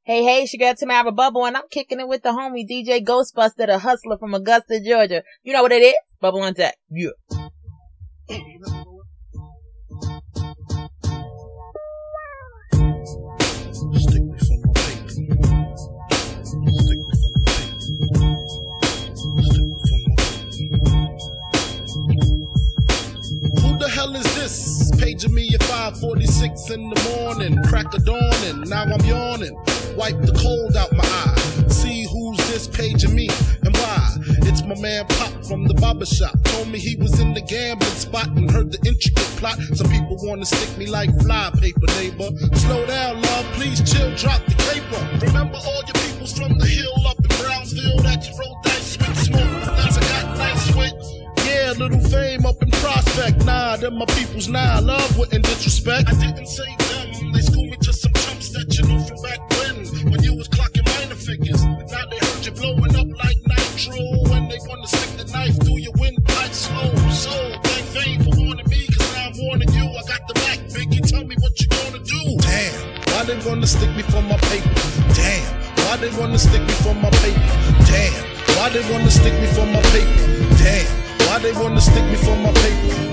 Hey, it's your girl Tamara Bubble, and I'm kicking it with the homie DJ Ghostbuster, the hustler from Augusta, Georgia. You know what it is? Bubble on deck. Yeah. Who the hell is this? Paging me at 5:46 in the morning, crack of dawning, now I'm yawning. Wipe the cold out my eye. See who's this paging me and why? It's my man Pop from the barber shop. Told me he was in the gambling spot and heard the intricate plot. Some people wanna stick me like fly paper, neighbor. Slow down, love, please chill, drop the caper. Remember all your peoples from the hill up in Brownsville that you rolled dice with, smoke that's I got nice with. Yeah, little fame up in Prospect. Nah, them my peoples now. Love wouldn't disrespect. I didn't say them. They schooled me to some chumps that you knew from back when you was clocking minor figures. Now they heard you blowing up like nitro, and they wanna stick the knife through your windpipe slow. So thank fame for warning me, cause now I'm warning you. I got the back, Biggie. Tell me what you gonna do. Damn, why they wanna stick me for my paper? Damn, why they wanna stick me for my paper? Damn, why they wanna stick me for my paper? Damn, why they wanna stick me for my paper?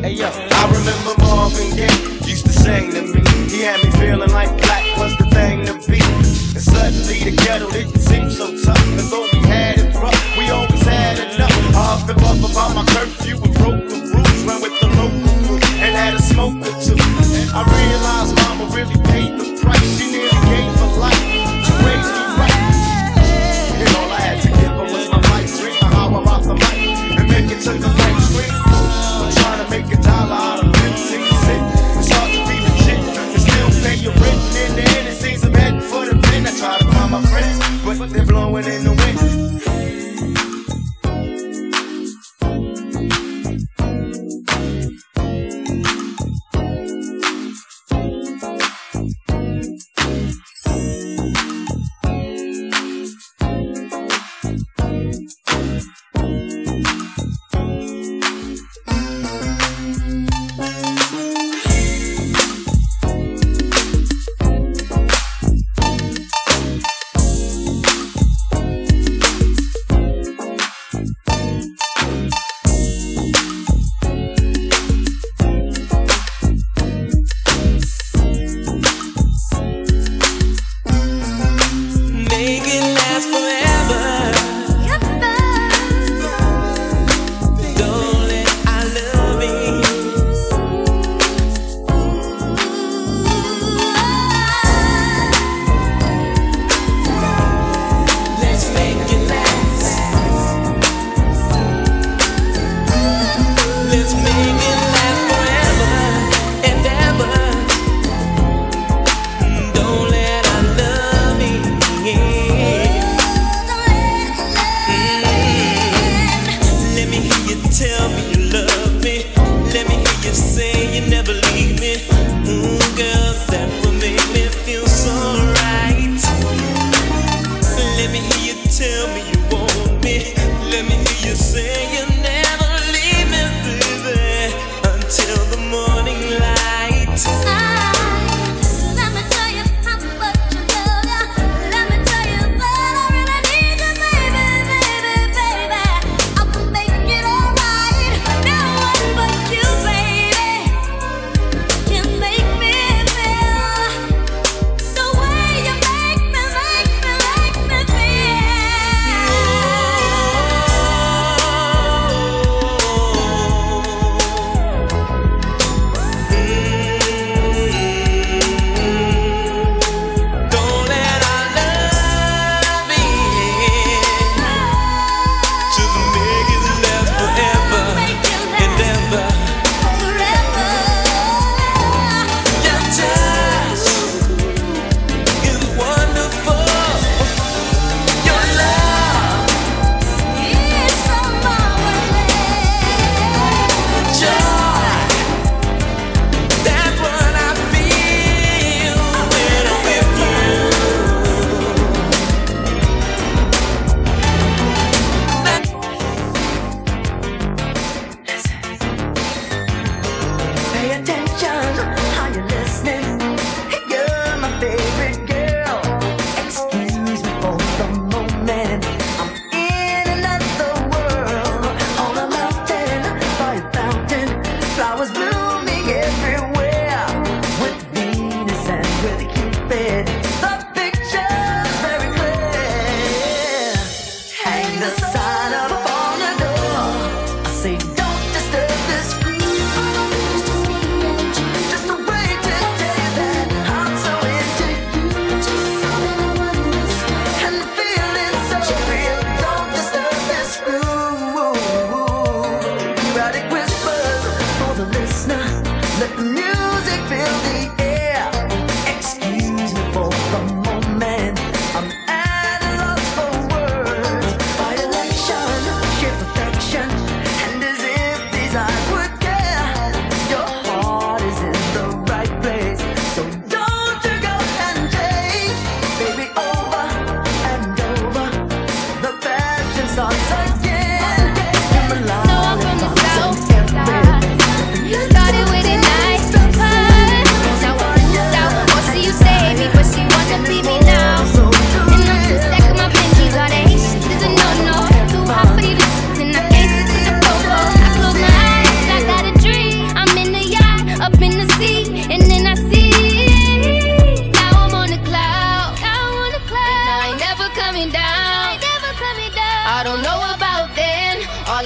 I remember Marvin Gaye used to sing to me. He had me feeling like black was the thing to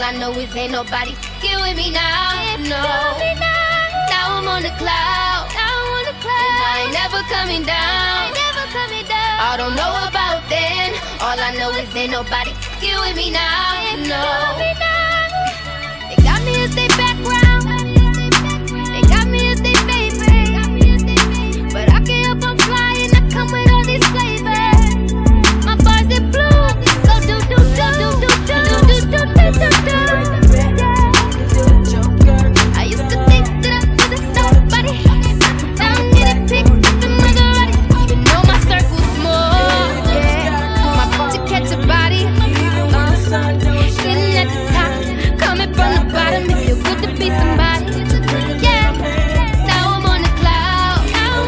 I know is ain't nobody get with me now. No. Now I'm on the cloud. And I ain't never coming down. I don't know about then. All I know is ain't nobody get with me now. No. They got me as they background. They got me as they favorite. But I can't help I'm flying. I come with all these flavors. My bars are blue. Go do do do do do do do do do do. I used to think that I wasn't nobody. Now I'm getting picked up and Maserati. You know my circle's small. My to catch a body. Sitting at the top, coming from the bottom. It feel good to be somebody. Yeah. Now I'm on the cloud.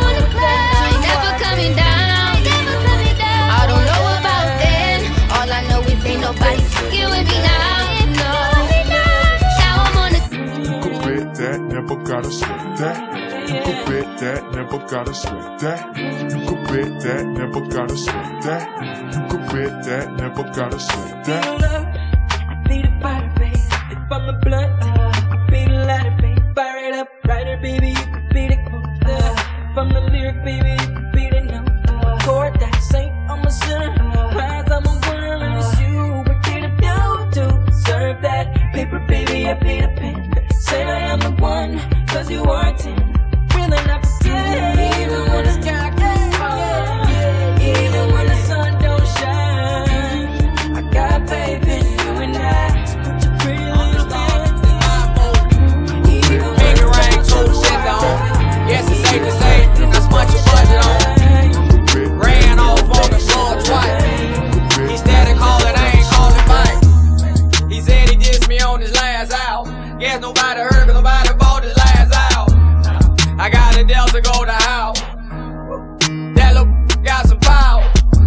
I ain't never coming down. I don't know about then. All I know is ain't nobody get with me now. No. Now I'm on the. You could bet that, never gotta sweat that. You could bet that, never gotta sweat that. You could bet that, never gotta sweat that. You could bet that, never gotta sweat that. Be the fighter, baby. If I'm the blunt, you could be the lighter, baby. Fire it up, writer, baby. You could be the quote. If I'm the lyric, baby, you could be the note. Chord that ain't I'm a sinner. Rise, I'm a winner, and it's you. What did I do to deserve that? Paper, baby, I be the pen. Say that I'm the one, cause you are 10. Really not pretend, even when the sky can't fall. Even when the sun don't shine. I got faith in you and I. So put your pretty little hands in my boat. Make it rain, too, shit down. Yes, it's safe to say, I spent your budget on. Ran off on the floor twice. He started calling, I ain't calling back. He said he dissed me on his last out. Guess nobody heard, cause nobody bought his last out. I got a Delta go to house. That little got some power.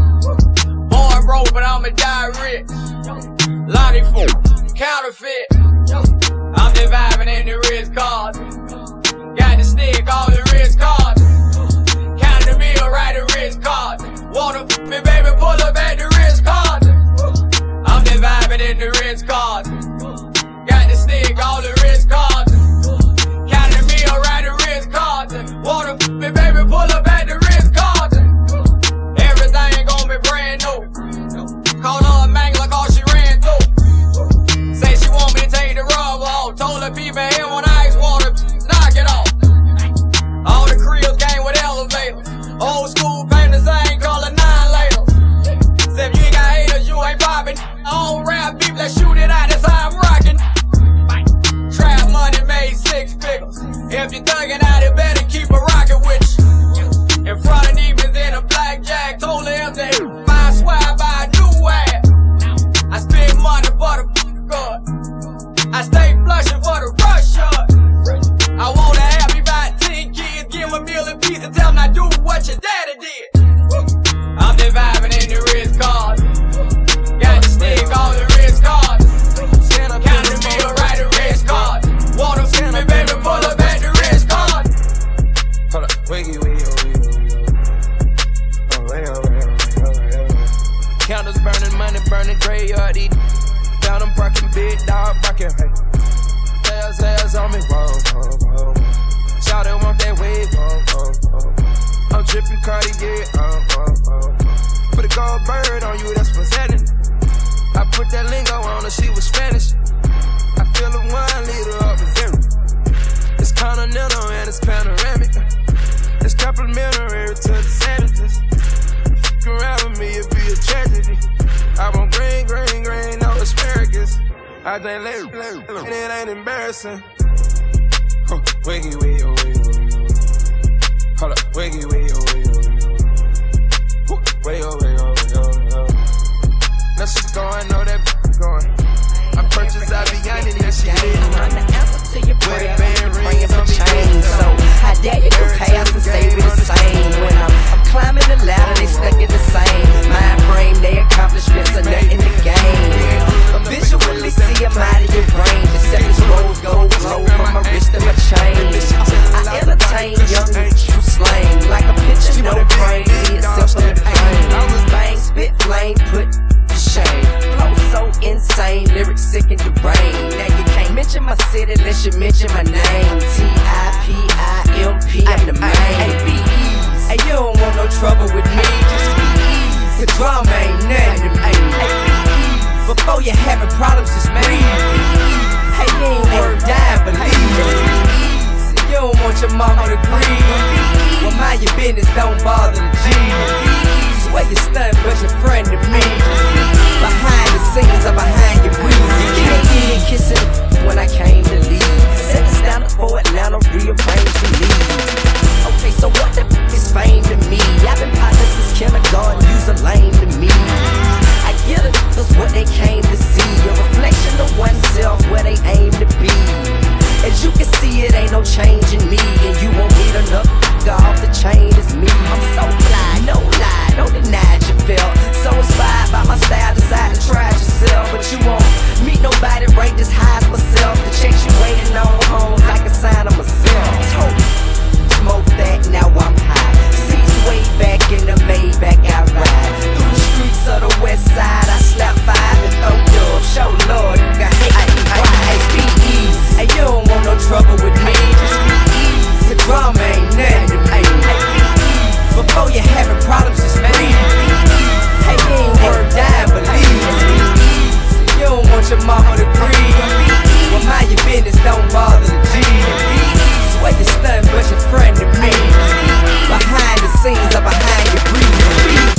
Born broke, but I'ma die rich. Lonnie Fool, counterfeit. I'm just vibing in the wrist cards. Got the stick, all the wrist cards. Counting the meal, right the wrist cards. Wanna f me, baby, pull up at the wrist cards. I'm just vibing in the wrist cards. Got the stick, all the wrist cards. Counting the meal, right the wrist cards. Wanna f me, baby, pull up at the wrist cards. Everything gon' be brand new. Called her a mangler, cause she ran through. Say she want me to take the rub off. Told her people here when I ice water, knock it off. All the cribs came with elevators. Old school paint the same color, 9 laters. Said if you ain't got haters, you ain't poppin'. I don't rap beef, let's shoot it out, that's how I'm rockin'. Trap money made 6 figures. If you thuggin' out, it better keep a rockin' with you. In front of demons in a blackjack, told him that find swag by a new ass. I spend money for the good. I stay flushin' for the rush shot. I wanna have me about 10 kids, give 'em a meal in peace and tell 'em I do what your daddy did. I'm just vibing in the wrist cards. Got the stick, all the wrist cards. Counting the meal, right the wrist cards. Wanna f me, baby, pull up at the wrist cards. Hold up, wiggy. Counters burning, money burning, graveyard eating. Found them barking, big dog barking. Hey, sales on me, whoa. Shout it, want that wave, whoa. I'm tripping Cartier, Put a gold bird on you, that's what's happening. I put that lingo on her, she was Spanish. I fill a 1 liter up with 0. It's continental and it's panoramic. It's complimentary to the savages. You around with me, it'd be a tragedy. I want green, no asparagus. I think it ain't embarrassing. Wiggy. Hold up, wiggy. Now she going, know that going. I purchased Aviani and she didn't. I'm the answer to your prayer. Praying for change. So how dare you compare us and say we the same? When I'm climbing the ladder, they stuck in the same mind frame. They accomplishments are nothing to gain. Visually see them out of your brain. The 7 rose gold glow from my wrist and my chain. I entertain young true slang like a picture, no trouble with me, just be easy. The drama ain't nothing to me. Before you're having problems, just breathe. Hey, you ain't worth dying, believe me. You don't want your mama to grieve. Well, mind your business, don't bother the G. Swear you're stunned, but you're friend to me. Behind the scenes or behind your breeze. You can't even kiss it when I came to leave. Set the standard for Atlanta, rearrange the lead. Okay, so what the f is fame to me? I've been partners since kindergarten, use a lame to me. I get it, that's what they came to see. A reflection of oneself where they aim to be. As you can see, it ain't no change in me. And you won't meet enough off the chain as me. I'm so fly, no lie, don't deny it, you feel. So inspired by my style, decide to try it yourself. But you won't meet nobody ranked as high as myself. The checks you waiting on homes, I can sign them myself. Smoke that, now I'm high. Seats way back in the Maybach, I ride through the streets of the west side. I slap 5 and throw dub. Show Lord, I hate be easy. Hey, you don't want no trouble with me, just be easy. The drama ain't nothing to me. Before you're having problems, just breathe. Hey, you ain't worth dying, believe me. You don't want your mama to grieve. Well, mind your business, don't bother the G. Swear you're stunned, but you're friend to me. Behind the scenes or behind your breeze.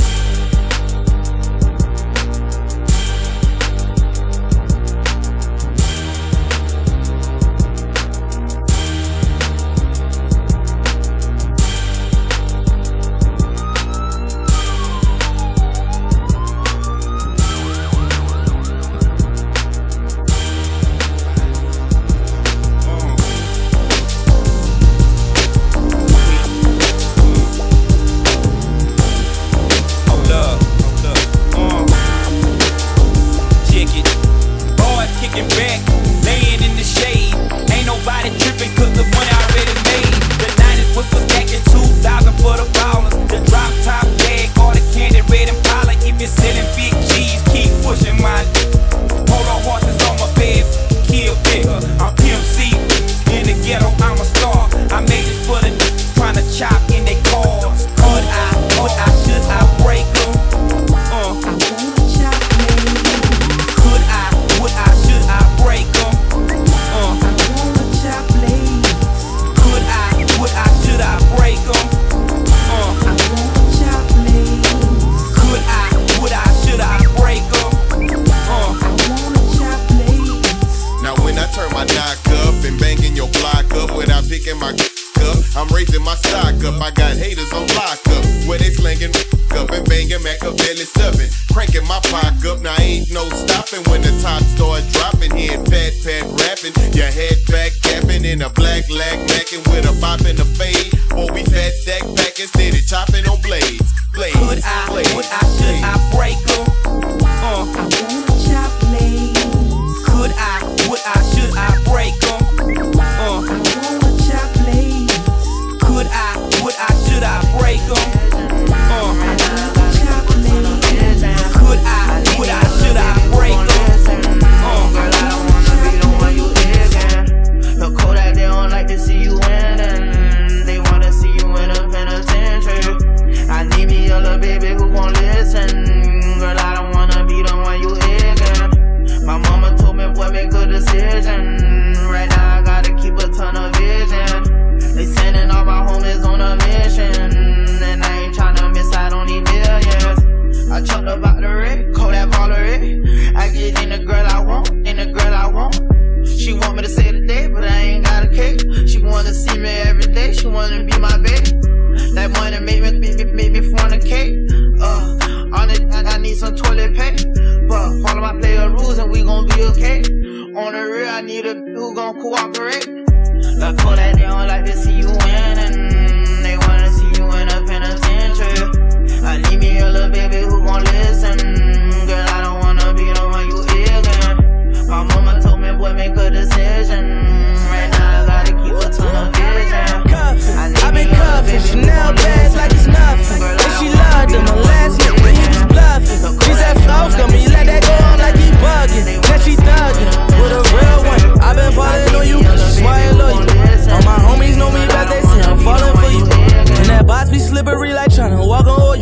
slippery like tryna walk on oil.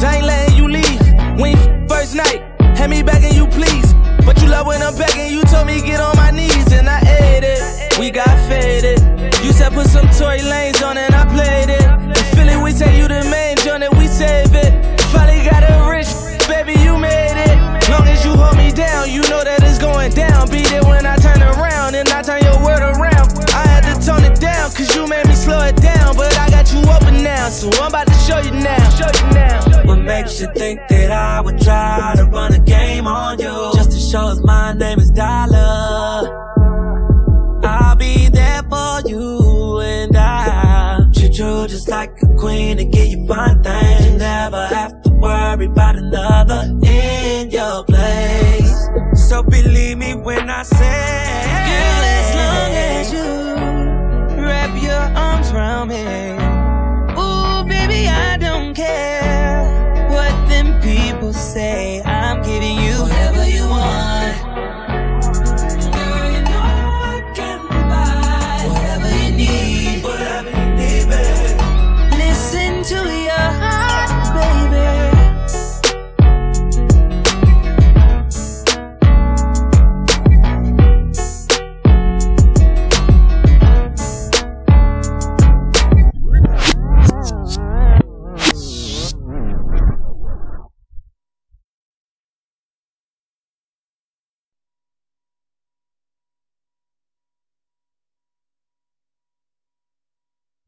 I ain't letting you leave. When you first night, hand me back and you please. But you love when I'm begging, you told me get on my knees and I ate it. We got faded. You said put some Tory Lanez on and I played it. In Philly we say you the main joint and we save it. Finally got a rich, baby you made it. Long as you hold me down, you know that it's going down. Beat it when I turn around and I turn your word around. I had to tone it down cause you made me slow it down. But I got you open now, so I'm about to show you now. What makes you think that I would try to run a game on you? Just to show us my name is Dollar. I'll be there for you and I treat you just like a queen and give you fun things. You never have to worry about another in your place. So believe me when I say, girl, as long as you wrap your arms around me, ooh, baby, I don't care.